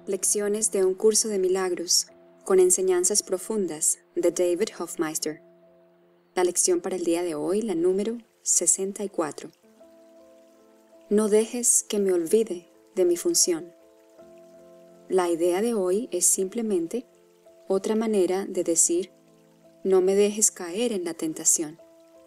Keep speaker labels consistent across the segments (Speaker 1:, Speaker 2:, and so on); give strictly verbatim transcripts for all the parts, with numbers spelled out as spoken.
Speaker 1: Lecciones de un curso de milagros con enseñanzas profundas de David Hoffmeister. La lección para el día de hoy, la número sesenta y cuatro. No dejes que me olvide de mi función. La idea de hoy es simplemente otra manera de decir, no me dejes caer en la tentación.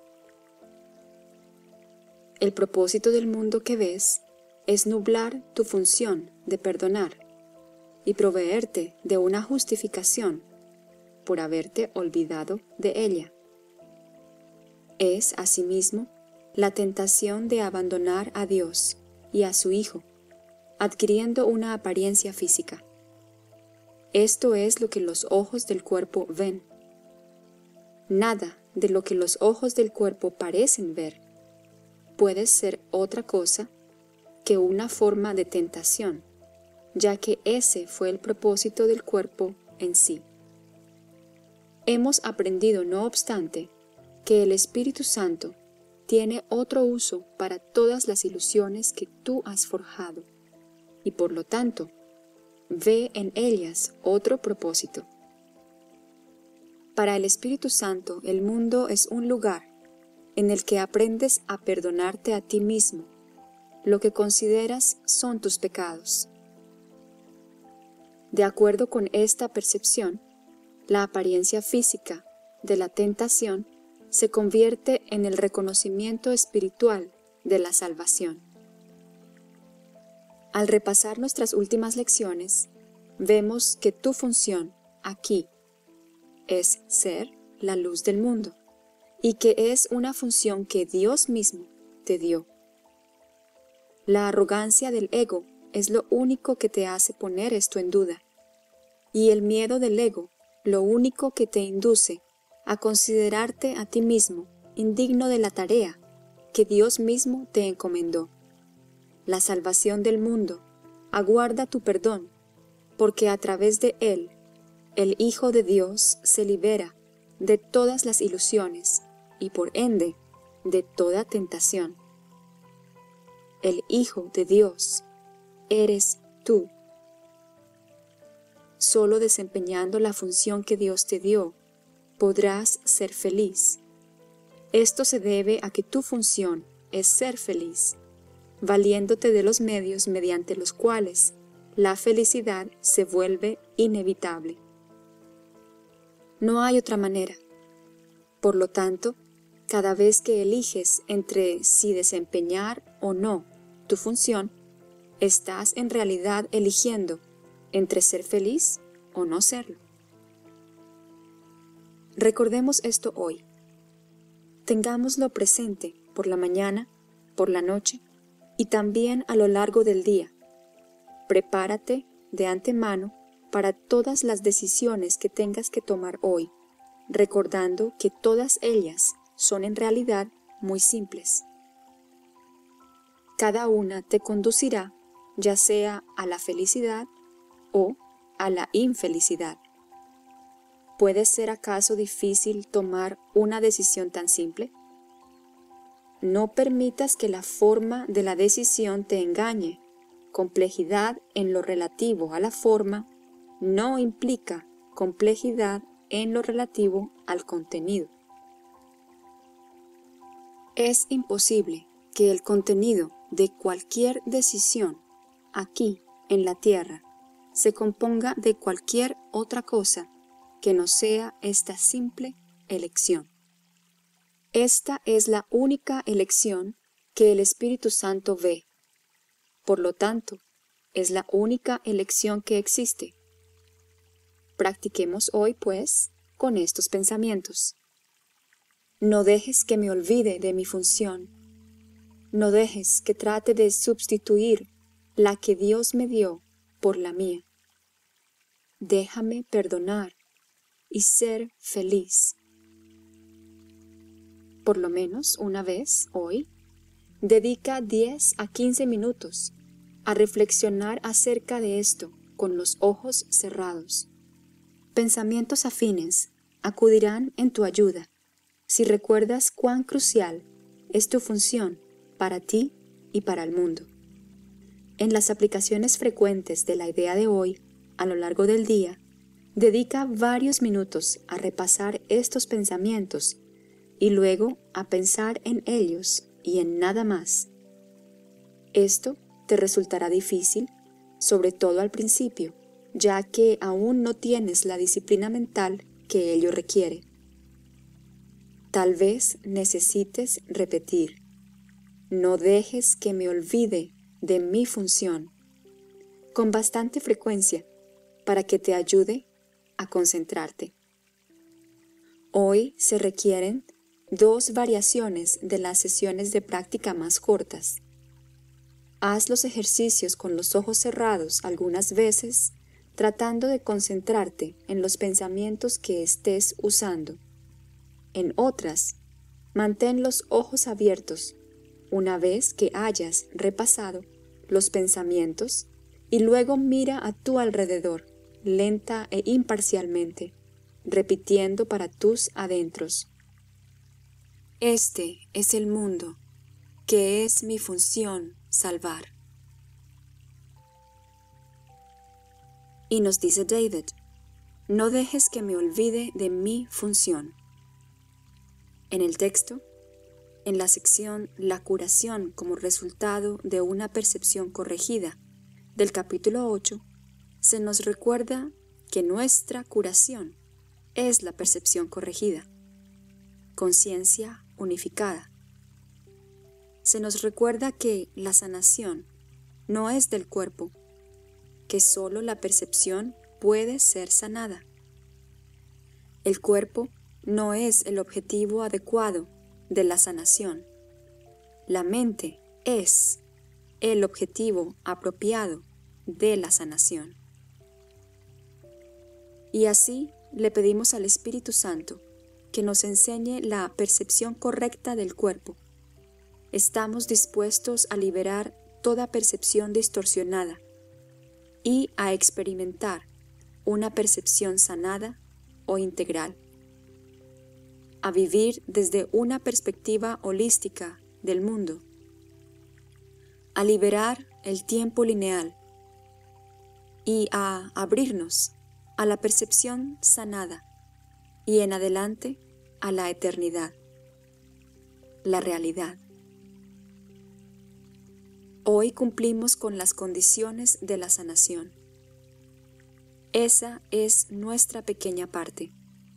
Speaker 1: El propósito del mundo que ves es nublar tu función de perdonar y proveerte de una justificación por haberte olvidado de ella. Es, asimismo, la tentación de abandonar a Dios y a su Hijo, adquiriendo una apariencia física. Esto es lo que los ojos del cuerpo ven. Nada de lo que los ojos del cuerpo parecen ver puede ser otra cosa que una forma de tentación, ya que ese fue el propósito del cuerpo en sí. Hemos aprendido, no obstante, que el Espíritu Santo tiene otro uso para todas las ilusiones que tú has forjado, y por lo tanto, ve en ellas otro propósito. Para el Espíritu Santo, el mundo es un lugar en el que aprendes a perdonarte a ti mismo, lo que consideras son tus pecados. De acuerdo con esta percepción, la apariencia física de la tentación se convierte en el reconocimiento espiritual de la salvación. Al repasar nuestras últimas lecciones, vemos que tu función aquí es ser la luz del mundo y que es una función que Dios mismo te dio. La arrogancia del ego es lo único que te hace poner esto en duda, y el miedo del ego lo único que te induce a considerarte a ti mismo indigno de la tarea que Dios mismo te encomendó. La salvación del mundo aguarda tu perdón, porque a través de él, el Hijo de Dios se libera de todas las ilusiones y por ende de toda tentación. El Hijo de Dios eres tú. Solo desempeñando la función que Dios te dio, podrás ser feliz. Esto se debe a que tu función es ser feliz, valiéndote de los medios mediante los cuales la felicidad se vuelve inevitable. No hay otra manera. Por lo tanto, cada vez que eliges entre si desempeñar o no tu función, estás en realidad eligiendo entre ser feliz o no serlo. Recordemos esto hoy. Tengámoslo presente por la mañana, por la noche y también a lo largo del día. Prepárate de antemano para todas las decisiones que tengas que tomar hoy, recordando que todas ellas son en realidad muy simples. Cada una te conducirá ya sea a la felicidad o a la infelicidad. ¿Puede ser acaso difícil tomar una decisión tan simple? No permitas que la forma de la decisión te engañe. Complejidad en lo relativo a la forma no implica complejidad en lo relativo al contenido. Es imposible que el contenido de cualquier decisión aquí en la tierra se componga de cualquier otra cosa que no sea esta simple elección. Esta es la única elección que el Espíritu Santo ve. Por lo tanto, es la única elección que existe. Practiquemos hoy, pues, con estos pensamientos. No dejes que me olvide de mi función. No dejes que trate de sustituir la que Dios me dio por la mía. Déjame perdonar y ser feliz. Por lo menos una vez hoy, dedica diez a quince minutos a reflexionar acerca de esto con los ojos cerrados. Pensamientos afines acudirán en tu ayuda si recuerdas cuán crucial es tu función para ti y para el mundo. En las aplicaciones frecuentes de la idea de hoy, a lo largo del día, dedica varios minutos a repasar estos pensamientos y luego a pensar en ellos y en nada más. Esto te resultará difícil, sobre todo al principio, ya que aún no tienes la disciplina mental que ello requiere. Tal vez necesites repetir: no dejes que me olvide de mi función, con bastante frecuencia, para que te ayude a concentrarte. Hoy se requieren dos variaciones de las sesiones de práctica más cortas. Haz los ejercicios con los ojos cerrados algunas veces, tratando de concentrarte en los pensamientos que estés usando. En otras, mantén los ojos abiertos una vez que hayas repasado los pensamientos y luego mira a tu alrededor, lenta e imparcialmente, repitiendo para tus adentros: este es el mundo, que es mi función salvar. Y nos dice David: no dejes que me olvide de mi función. En el texto, en la sección La curación como resultado de una percepción corregida, del capítulo ocho, se nos recuerda que nuestra curación es la percepción corregida, conciencia unificada. Se nos recuerda que la sanación no es del cuerpo, que solo la percepción puede ser sanada. El cuerpo no es el objetivo adecuado de la sanación. La mente es el objetivo apropiado de la sanación. Y así le pedimos al Espíritu Santo que nos enseñe la percepción correcta del cuerpo. Estamos dispuestos a liberar toda percepción distorsionada y a experimentar una percepción sanada o integral, a vivir desde una perspectiva holística del mundo, a liberar el tiempo lineal y a abrirnos a la percepción sanada y en adelante a la eternidad, la realidad. Hoy cumplimos con las condiciones de la sanación. Esa es nuestra pequeña parte.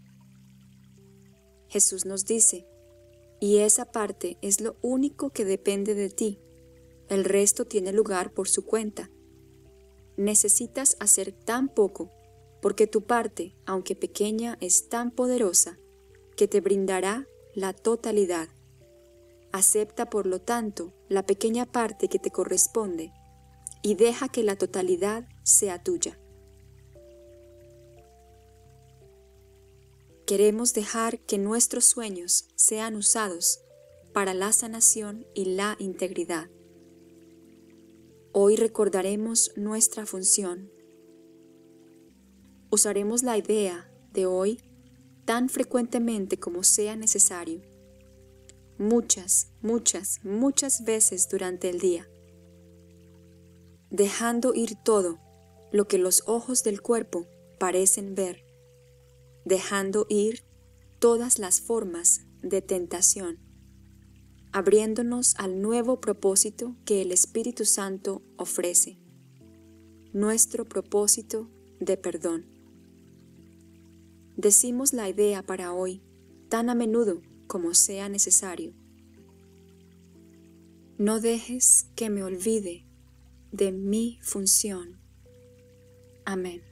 Speaker 1: Jesús nos dice: y esa parte es lo único que depende de ti, el resto tiene lugar por su cuenta. Necesitas hacer tan poco, porque tu parte, aunque pequeña, es tan poderosa que te brindará la totalidad. Acepta, por lo tanto, la pequeña parte que te corresponde y deja que la totalidad sea tuya. Queremos dejar que nuestros sueños sean usados para la sanación y la integridad. Hoy recordaremos nuestra función. Usaremos la idea de hoy tan frecuentemente como sea necesario, muchas, muchas, muchas veces durante el día, dejando ir todo lo que los ojos del cuerpo parecen ver, dejando ir todas las formas de tentación, abriéndonos al nuevo propósito que el Espíritu Santo ofrece, nuestro propósito de perdón. Decimos la idea para hoy tan a menudo como sea necesario: no dejes que me olvide de mi función. Amén.